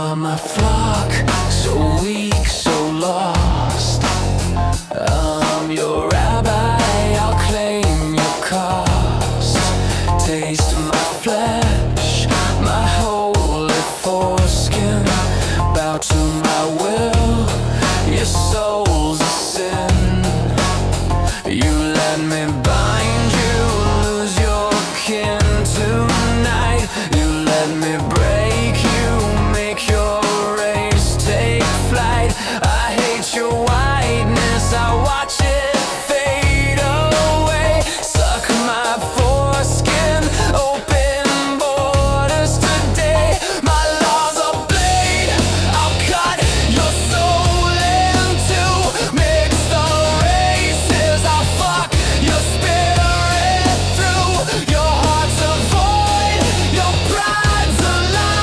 are my flock, so weak, so lost. I'm your rabbi, I'll claim your cost. Taste my flesh, my holy foreskin. Bow to my will, your soul's a sin. You let me bind you, lose your kin tonight. You let me break you, make your race take flight. I hate your whiteness, I watch it fade away. Suck my foreskin, open borders today. My law's a blade, I'll cut your soul in two. Mix the races, I'll fuck your spirit through. Your heart's a void, your pride's a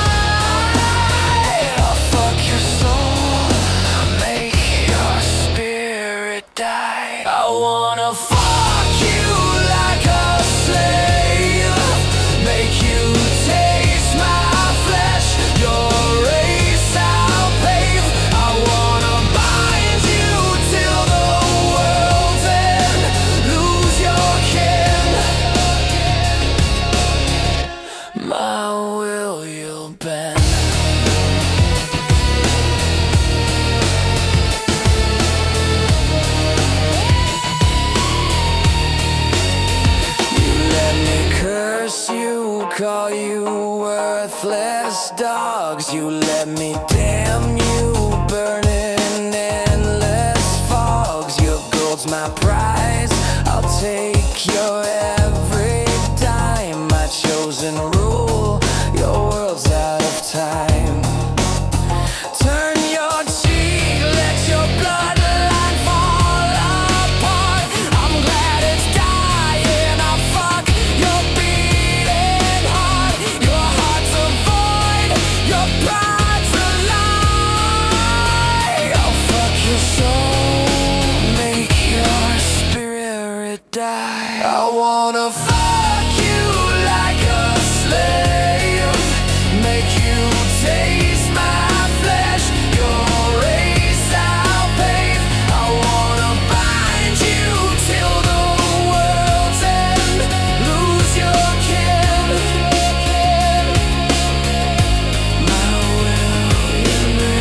lie. I'll fuck your soul, make your spirit die. I wanna fuck you like a slave, make you taste my flesh. Your race I'll pave. I wanna bind you till the world's end, lose your kin. My will you'll bend. You let me curse you, call you worthless dogs. You let me damn you, burn in endless fogs. Your gold's my prize, I'll take your every dime. My chosen rule, your world's out of time. Turn your cheek, let your bloodline fall apart. I'm glad it's dying, I'll fuck your beating heart. Your heart's a void, your pride's a lie. I'll fuck your soul, make your spirit die. I wanna fuck you like a slave, make you taste my flesh. Your race I'll pave. I wanna bind you till the world's end, lose your kin. My will you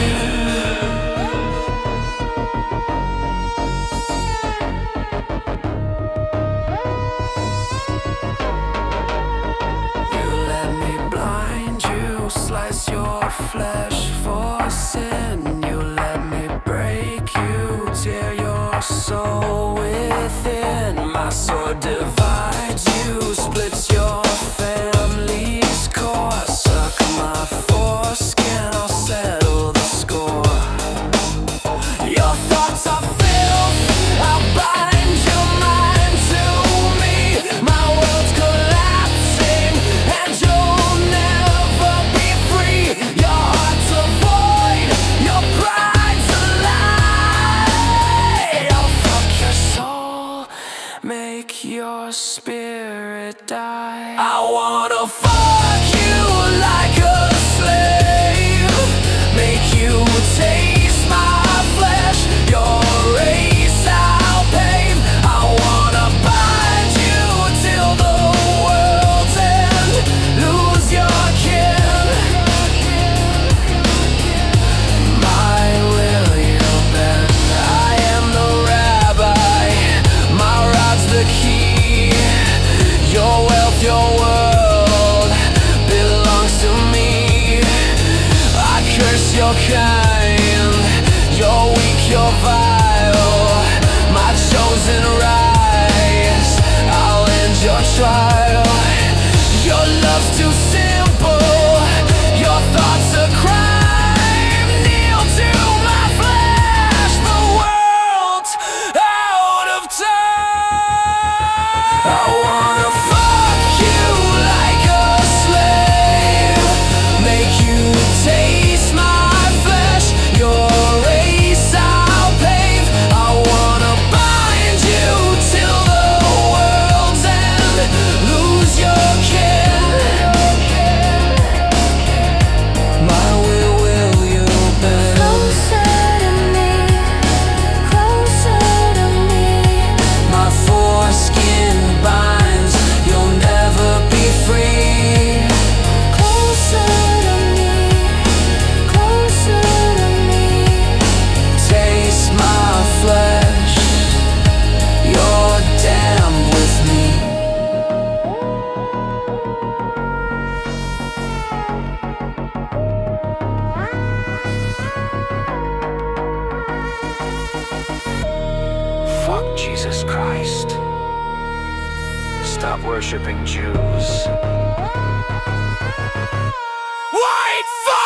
You let me blind you, slice your flesh for sin. You let me break you, tear your soul within. My sword divides you, splits your family's core. Suck my foreskin, I'll settle the score. Your thoughts are filth, I'll bind your mind to me. My world's collapsing and you'll never be free. Your heart's a void, your pride's a lie. I'll fuck your soul, make your spirit die. I wanna fuck you like a slave, make you taste my flesh. Your race I'll pave. I wanna bind you till the world's end, lose your kin. My will you'll bend. I am the rabbi, my rod's the key. Your wealth, your world, East. Stop worshipping Jews. White fire!